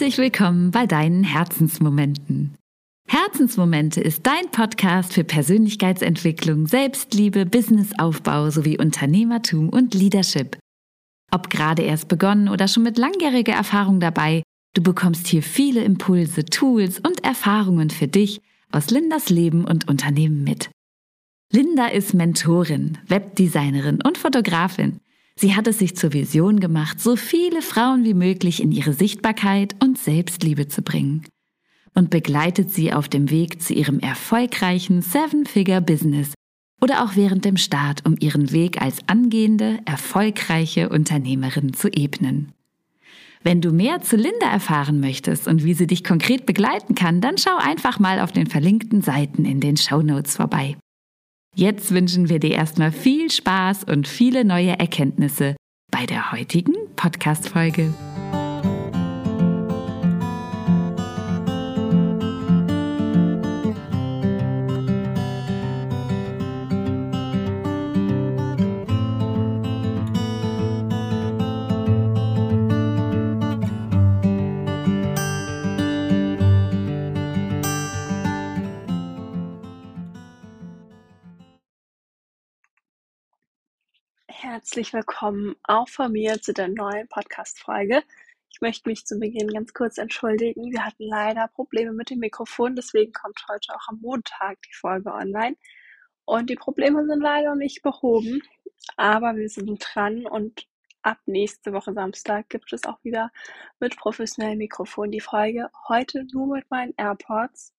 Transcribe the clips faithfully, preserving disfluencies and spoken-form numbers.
Herzlich willkommen bei deinen Herzensmomenten. Herzensmomente ist dein Podcast für Persönlichkeitsentwicklung, Selbstliebe, Businessaufbau sowie Unternehmertum und Leadership. Ob gerade erst begonnen oder schon mit langjähriger Erfahrung dabei, du bekommst hier viele Impulse, Tools und Erfahrungen für dich aus Lindas Leben und Unternehmen mit. Linda ist Mentorin, Webdesignerin und Fotografin. Sie hat es sich zur Vision gemacht, so viele Frauen wie möglich in ihre Sichtbarkeit und Selbstliebe zu bringen. Und begleitet sie auf dem Weg zu ihrem erfolgreichen Seven-Figure-Business oder auch während dem Start, um ihren Weg als angehende, erfolgreiche Unternehmerin zu ebnen. Wenn du mehr zu Linda erfahren möchtest und wie sie dich konkret begleiten kann, dann schau einfach mal auf den verlinkten Seiten in den Shownotes vorbei. Jetzt wünschen wir dir erstmal viel Spaß und viele neue Erkenntnisse bei der heutigen Podcast-Folge. Herzlich willkommen auch von mir zu der neuen Podcast-Folge. Ich möchte mich zu Beginn ganz kurz entschuldigen. Wir hatten leider Probleme mit dem Mikrofon, deswegen kommt heute auch am Montag die Folge online. Und die Probleme sind leider nicht behoben, aber wir sind dran und ab nächste Woche Samstag gibt es auch wieder mit professionellem Mikrofon die Folge. Heute nur mit meinen AirPods.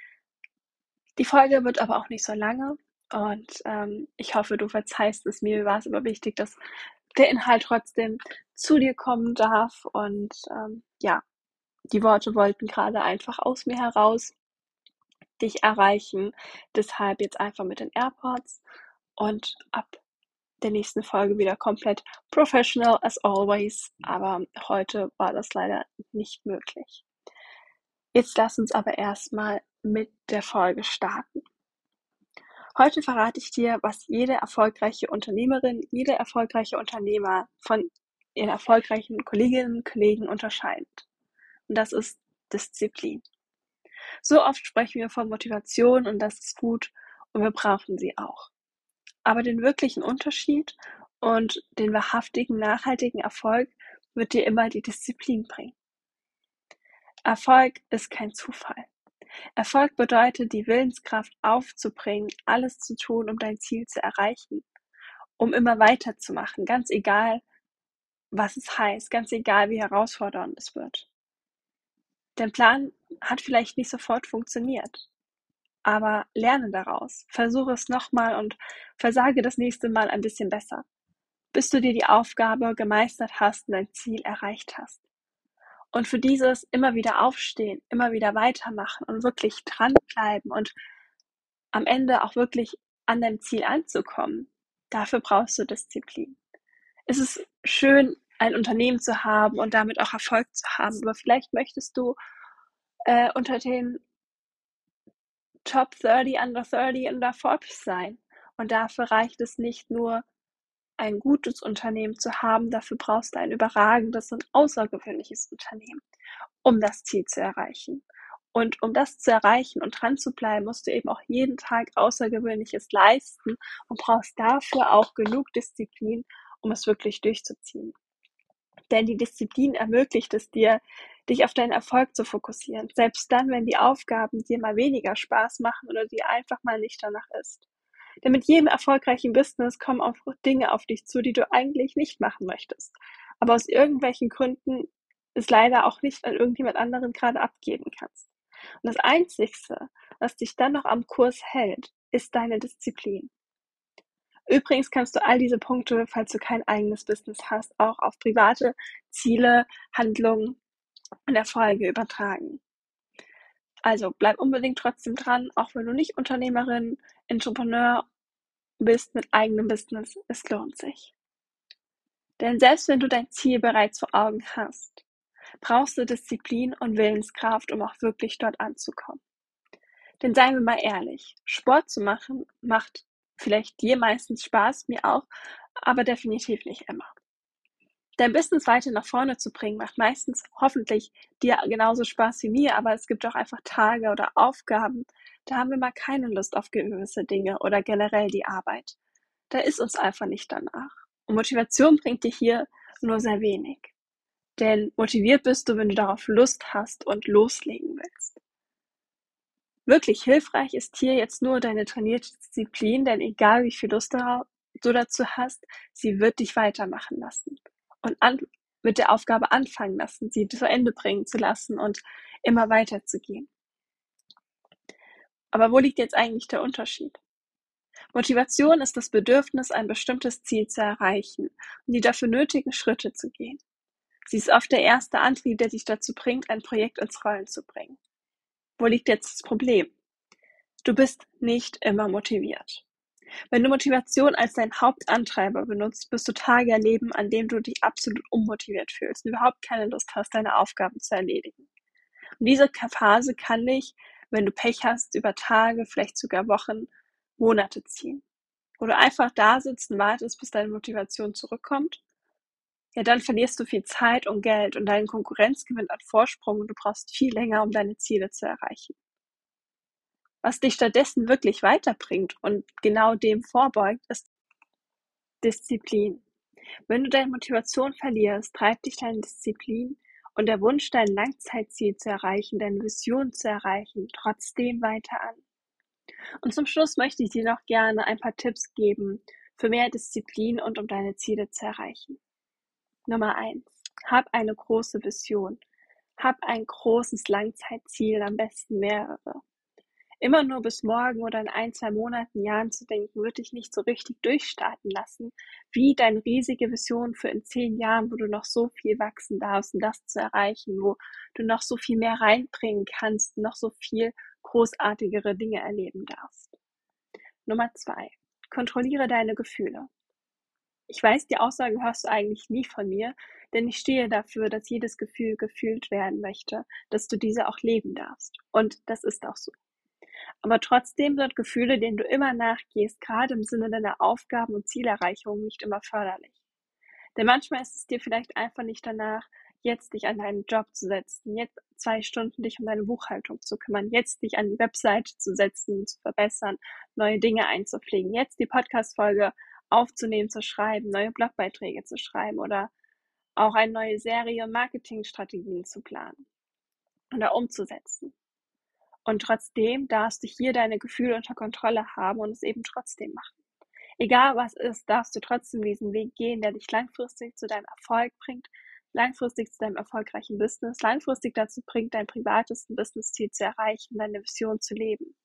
Die Folge wird aber auch nicht so lange. Und ähm, ich hoffe, du verzeihst es mir. Mir war es aber wichtig, dass der Inhalt trotzdem zu dir kommen darf. Und ähm, ja, die Worte wollten gerade einfach aus mir heraus dich erreichen. Deshalb jetzt einfach mit den AirPods und ab der nächsten Folge wieder komplett professional as always. Aber heute war das leider nicht möglich. Jetzt lass uns aber erstmal mit der Folge starten. Heute verrate ich dir, was jede erfolgreiche Unternehmerin, jeder erfolgreiche Unternehmer von ihren erfolgreichen Kolleginnen und Kollegen unterscheidet. Und das ist Disziplin. So oft sprechen wir von Motivation und das ist gut und wir brauchen sie auch. Aber den wirklichen Unterschied und den wahrhaftigen, nachhaltigen Erfolg wird dir immer die Disziplin bringen. Erfolg ist kein Zufall. Erfolg bedeutet, die Willenskraft aufzubringen, alles zu tun, um dein Ziel zu erreichen, um immer weiterzumachen, ganz egal, was es heißt, ganz egal, wie herausfordernd es wird. Dein Plan hat vielleicht nicht sofort funktioniert, aber lerne daraus, versuche es nochmal und versage das nächste Mal ein bisschen besser, bis du dir die Aufgabe gemeistert hast und dein Ziel erreicht hast. Und für dieses immer wieder aufstehen, immer wieder weitermachen und wirklich dranbleiben und am Ende auch wirklich an deinem Ziel anzukommen, dafür brauchst du Disziplin. Es ist schön, ein Unternehmen zu haben und damit auch Erfolg zu haben, aber vielleicht möchtest du äh, unter den Top dreißig, Under dreißig in der Forbes sein. Und dafür reicht es nicht nur, ein gutes Unternehmen zu haben, dafür brauchst du ein überragendes und außergewöhnliches Unternehmen, um das Ziel zu erreichen. Und um das zu erreichen und dran zu bleiben, musst du eben auch jeden Tag Außergewöhnliches leisten und brauchst dafür auch genug Disziplin, um es wirklich durchzuziehen. Denn die Disziplin ermöglicht es dir, dich auf deinen Erfolg zu fokussieren, selbst dann, wenn die Aufgaben dir mal weniger Spaß machen oder dir einfach mal nicht danach ist. Denn mit jedem erfolgreichen Business kommen auch Dinge auf dich zu, die du eigentlich nicht machen möchtest. Aber aus irgendwelchen Gründen es leider auch nicht an irgendjemand anderen gerade abgeben kannst. Und das Einzigste, was dich dann noch am Kurs hält, ist deine Disziplin. Übrigens kannst du all diese Punkte, falls du kein eigenes Business hast, auch auf private Ziele, Handlungen und Erfolge übertragen. Also bleib unbedingt trotzdem dran, auch wenn du nicht Unternehmerin, Entrepreneur bist mit eigenem Business, es lohnt sich. Denn selbst wenn du dein Ziel bereits vor Augen hast, brauchst du Disziplin und Willenskraft, um auch wirklich dort anzukommen. Denn seien wir mal ehrlich, Sport zu machen macht vielleicht dir meistens Spaß, mir auch, aber definitiv nicht immer. Dein Business weiter nach vorne zu bringen, macht meistens hoffentlich dir genauso Spaß wie mir, aber es gibt auch einfach Tage oder Aufgaben, da haben wir mal keine Lust auf gewisse Dinge oder generell die Arbeit. Da ist uns einfach nicht danach. Und Motivation bringt dir hier nur sehr wenig. Denn motiviert bist du, wenn du darauf Lust hast und loslegen willst. Wirklich hilfreich ist hier jetzt nur deine trainierte Disziplin, denn egal wie viel Lust du dazu hast, sie wird dich weitermachen lassen und an, mit der Aufgabe anfangen lassen, sie zu Ende bringen zu lassen und immer weiterzugehen. Aber wo liegt jetzt eigentlich der Unterschied? Motivation ist das Bedürfnis, ein bestimmtes Ziel zu erreichen und die dafür nötigen Schritte zu gehen. Sie ist oft der erste Antrieb, der dich dazu bringt, ein Projekt ins Rollen zu bringen. Wo liegt jetzt das Problem? Du bist nicht immer motiviert. Wenn du Motivation als dein Hauptantreiber benutzt, wirst du Tage erleben, an denen du dich absolut unmotiviert fühlst und überhaupt keine Lust hast, deine Aufgaben zu erledigen. Und diese Phase kann dich, wenn du Pech hast, über Tage, vielleicht sogar Wochen, Monate ziehen. Wo du einfach da sitzt und wartest, bis deine Motivation zurückkommt, ja, dann verlierst du viel Zeit und Geld und deine Konkurrenz gewinnt an Vorsprung und du brauchst viel länger, um deine Ziele zu erreichen. Was dich stattdessen wirklich weiterbringt und genau dem vorbeugt, ist Disziplin. Wenn du deine Motivation verlierst, treibt dich deine Disziplin und der Wunsch, dein Langzeitziel zu erreichen, deine Vision zu erreichen, trotzdem weiter an. Und zum Schluss möchte ich dir noch gerne ein paar Tipps geben für mehr Disziplin und um deine Ziele zu erreichen. Nummer eins. Hab eine große Vision. Hab ein großes Langzeitziel, am besten mehrere. Immer nur bis morgen oder in ein, zwei Monaten, Jahren zu denken, wird dich nicht so richtig durchstarten lassen, wie deine riesige Vision für in zehn Jahren, wo du noch so viel wachsen darfst, um das zu erreichen, wo du noch so viel mehr reinbringen kannst, noch so viel großartigere Dinge erleben darfst. Nummer zwei. Kontrolliere deine Gefühle. Ich weiß, die Aussage hörst du eigentlich nie von mir, denn ich stehe dafür, dass jedes Gefühl gefühlt werden möchte, dass du diese auch leben darfst. Und das ist auch so. Aber trotzdem sind Gefühle, denen du immer nachgehst, gerade im Sinne deiner Aufgaben und Zielerreichung nicht immer förderlich. Denn manchmal ist es dir vielleicht einfach nicht danach, jetzt dich an deinen Job zu setzen, jetzt zwei Stunden dich um deine Buchhaltung zu kümmern, jetzt dich an die Webseite zu setzen, zu verbessern, neue Dinge einzupflegen, jetzt die Podcast-Folge aufzunehmen, zu schreiben, neue Blogbeiträge zu schreiben oder auch eine neue Serie Marketingstrategien zu planen oder umzusetzen. Und trotzdem darfst du hier deine Gefühle unter Kontrolle haben und es eben trotzdem machen. Egal was ist, darfst du trotzdem diesen Weg gehen, der dich langfristig zu deinem Erfolg bringt, langfristig zu deinem erfolgreichen Business, langfristig dazu bringt, dein privates Business-Ziel zu erreichen, deine Vision zu leben.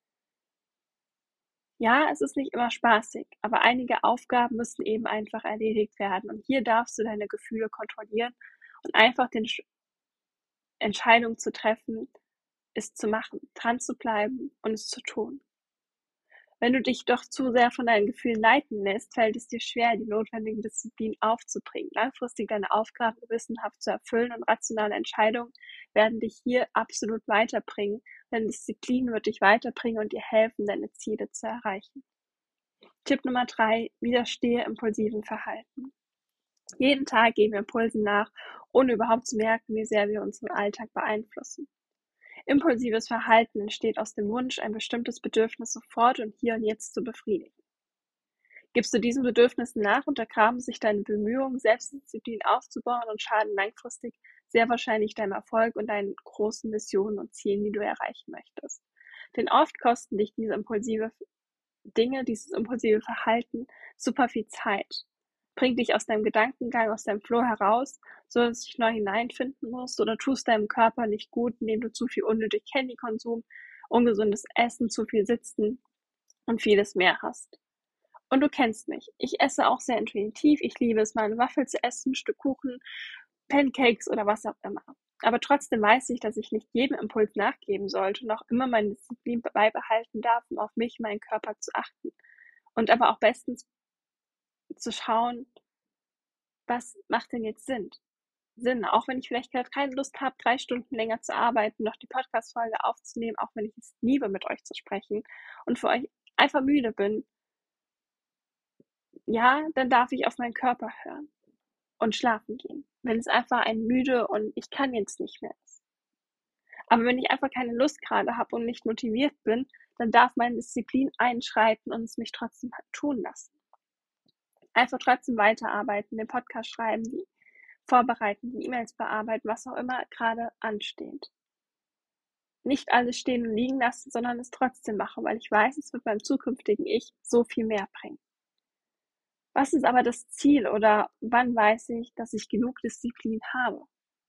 Ja, es ist nicht immer spaßig, aber einige Aufgaben müssen eben einfach erledigt werden. Und hier darfst du deine Gefühle kontrollieren und einfach die Entscheidung zu treffen, es zu machen, dran zu bleiben und es zu tun. Wenn du dich doch zu sehr von deinen Gefühlen leiten lässt, fällt es dir schwer, die notwendigen Disziplinen aufzubringen, langfristig deine Aufgaben gewissenhaft zu erfüllen und rationale Entscheidungen werden dich hier absolut weiterbringen, denn Disziplin wird dich weiterbringen und dir helfen, deine Ziele zu erreichen. Tipp Nummer drei, widerstehe impulsiven Verhalten. Jeden Tag gehen wir Impulsen nach, ohne überhaupt zu merken, wie sehr wir unseren Alltag beeinflussen. Impulsives Verhalten entsteht aus dem Wunsch, ein bestimmtes Bedürfnis sofort und hier und jetzt zu befriedigen. Gibst du diesen Bedürfnissen nach, untergraben sich deine Bemühungen, Selbstdisziplin aufzubauen und schaden langfristig sehr wahrscheinlich deinem Erfolg und deinen großen Visionen und Zielen, die du erreichen möchtest. Denn oft kosten dich diese impulsive Dinge, dieses impulsive Verhalten super viel Zeit. Bringt dich aus deinem Gedankengang, aus deinem Flow heraus, so dass du dich neu hineinfinden musst oder tust deinem Körper nicht gut, indem du zu viel unnötig Handykonsum, ungesundes Essen, zu viel Sitzen und vieles mehr hast. Und du kennst mich. Ich esse auch sehr intuitiv. Ich liebe es, mal eine Waffel zu essen, ein Stück Kuchen, Pancakes oder was auch immer. Aber trotzdem weiß ich, dass ich nicht jedem Impuls nachgeben sollte und auch immer meine Disziplin beibehalten darf, um auf mich, meinen Körper zu achten. Und aber auch bestens zu schauen, was macht denn jetzt Sinn? Sinn, auch wenn ich vielleicht gerade keine Lust habe, drei Stunden länger zu arbeiten, noch die Podcast-Folge aufzunehmen, auch wenn ich es liebe, mit euch zu sprechen und für euch einfach müde bin, ja, dann darf ich auf meinen Körper hören. und schlafen gehen, wenn es einfach ein müde und ich kann jetzt nicht mehr ist. Aber wenn ich einfach keine Lust gerade habe und nicht motiviert bin, dann darf meine Disziplin einschreiten und es mich trotzdem tun lassen. Einfach trotzdem weiterarbeiten, den Podcast schreiben, die vorbereiten, die E-Mails bearbeiten, was auch immer gerade ansteht. Nicht alles stehen und liegen lassen, sondern es trotzdem machen, weil ich weiß, es wird meinem zukünftigen Ich so viel mehr bringen. Was ist aber das Ziel oder wann weiß ich, dass ich genug Disziplin habe?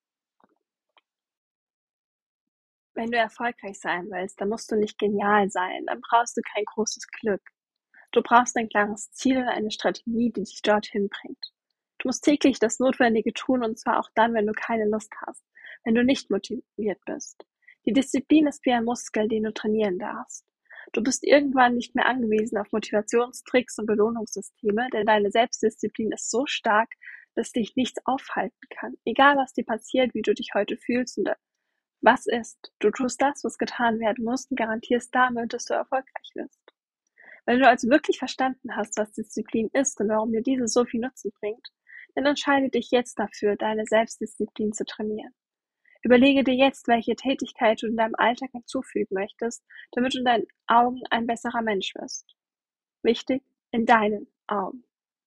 Wenn du erfolgreich sein willst, dann musst du nicht genial sein, dann brauchst du kein großes Glück. Du brauchst ein klares Ziel und eine Strategie, die dich dorthin bringt. Du musst täglich das Notwendige tun und zwar auch dann, wenn du keine Lust hast, wenn du nicht motiviert bist. Die Disziplin ist wie ein Muskel, den du trainieren darfst. Du bist irgendwann nicht mehr angewiesen auf Motivationstricks und Belohnungssysteme, denn deine Selbstdisziplin ist so stark, dass dich nichts aufhalten kann. Egal was dir passiert, wie du dich heute fühlst und was ist. Du tust das, was getan werden muss und garantierst damit, dass du erfolgreich wirst. Wenn du also wirklich verstanden hast, was Disziplin ist und warum dir diese so viel Nutzen bringt, dann entscheide dich jetzt dafür, deine Selbstdisziplin zu trainieren. Überlege dir jetzt, welche Tätigkeit du in deinem Alltag hinzufügen möchtest, damit du in deinen Augen ein besserer Mensch wirst. Wichtig, in deinen Augen.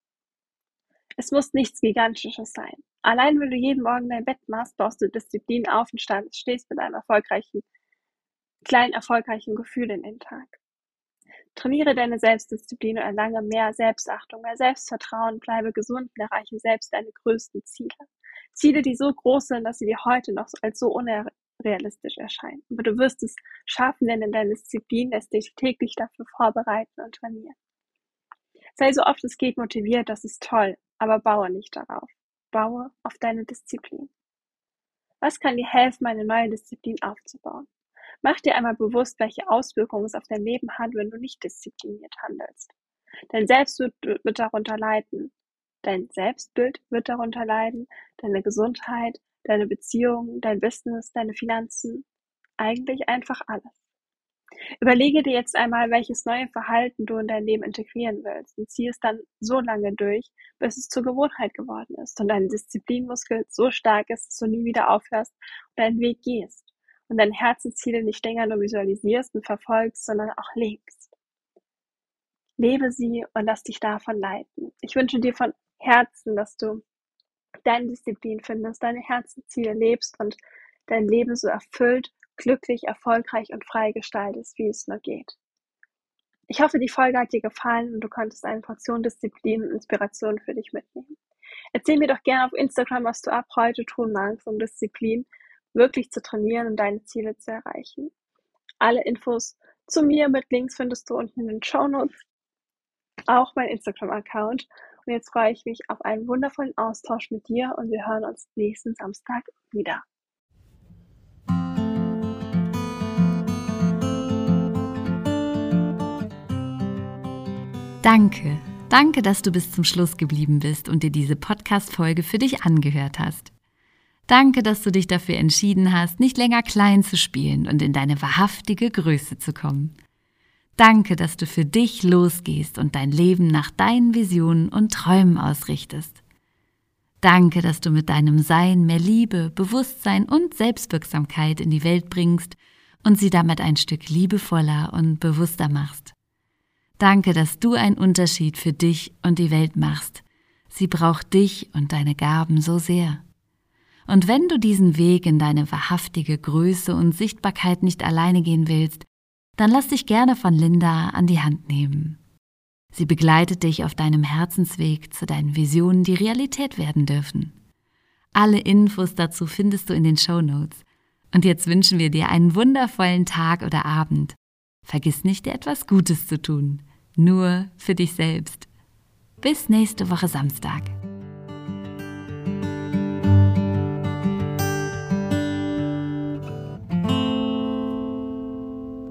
Es muss nichts Gigantisches sein. Allein wenn du jeden Morgen dein Bett machst, baust du Disziplin auf und stehst mit einem erfolgreichen, kleinen erfolgreichen Gefühl in den Tag. Trainiere deine Selbstdisziplin und erlange mehr Selbstachtung, mehr Selbstvertrauen, bleibe gesund und erreiche selbst deine größten Ziele. Ziele, die so groß sind, dass sie dir heute noch als so unrealistisch erscheinen. Aber du wirst es schaffen, denn in deiner Disziplin lässt dich täglich dafür vorbereiten und trainieren. Sei so oft es geht motiviert, das ist toll, aber baue nicht darauf. Baue auf deine Disziplin. Was kann dir helfen, eine neue Disziplin aufzubauen? Mach dir einmal bewusst, welche Auswirkungen es auf dein Leben hat, wenn du nicht diszipliniert handelst. Dein Selbstbild wird darunter leiden. Dein Selbstbild wird darunter leiden, deine Gesundheit, deine Beziehungen, dein Business, deine Finanzen, eigentlich einfach alles. Überlege dir jetzt einmal, welches neue Verhalten du in dein Leben integrieren willst und ziehe es dann so lange durch, bis es zur Gewohnheit geworden ist und dein Disziplinmuskel so stark ist, dass du nie wieder aufhörst und deinen Weg gehst und deine Herzensziele nicht länger nur visualisierst und verfolgst, sondern auch lebst. Lebe sie und lass dich davon leiten. Ich wünsche dir von Herzen, dass du deine Disziplin findest, deine Herzensziele lebst und dein Leben so erfüllt, glücklich, erfolgreich und frei gestaltest, wie es nur geht. Ich hoffe, die Folge hat dir gefallen und du konntest eine Portion Disziplin und Inspiration für dich mitnehmen. Erzähl mir doch gerne auf Instagram, was du ab heute tun magst, um Disziplin wirklich zu trainieren und deine Ziele zu erreichen. Alle Infos zu mir mit Links findest du unten in den Shownotes, auch mein Instagram-Account. Und jetzt freue ich mich auf einen wundervollen Austausch mit dir und wir hören uns nächsten Samstag wieder. Danke, danke, dass du bis zum Schluss geblieben bist und dir diese Podcast-Folge für dich angehört hast. Danke, dass du dich dafür entschieden hast, nicht länger klein zu spielen und in deine wahrhaftige Größe zu kommen. Danke, dass du für dich losgehst und dein Leben nach deinen Visionen und Träumen ausrichtest. Danke, dass du mit deinem Sein mehr Liebe, Bewusstsein und Selbstwirksamkeit in die Welt bringst und sie damit ein Stück liebevoller und bewusster machst. Danke, dass du einen Unterschied für dich und die Welt machst. Sie braucht dich und deine Gaben so sehr. Und wenn du diesen Weg in deine wahrhaftige Größe und Sichtbarkeit nicht alleine gehen willst, dann lass dich gerne von Linda an die Hand nehmen. Sie begleitet dich auf deinem Herzensweg zu deinen Visionen, die Realität werden dürfen. Alle Infos dazu findest du in den Shownotes. Und jetzt wünschen wir dir einen wundervollen Tag oder Abend. Vergiss nicht, dir etwas Gutes zu tun. Nur für dich selbst. Bis nächste Woche Samstag.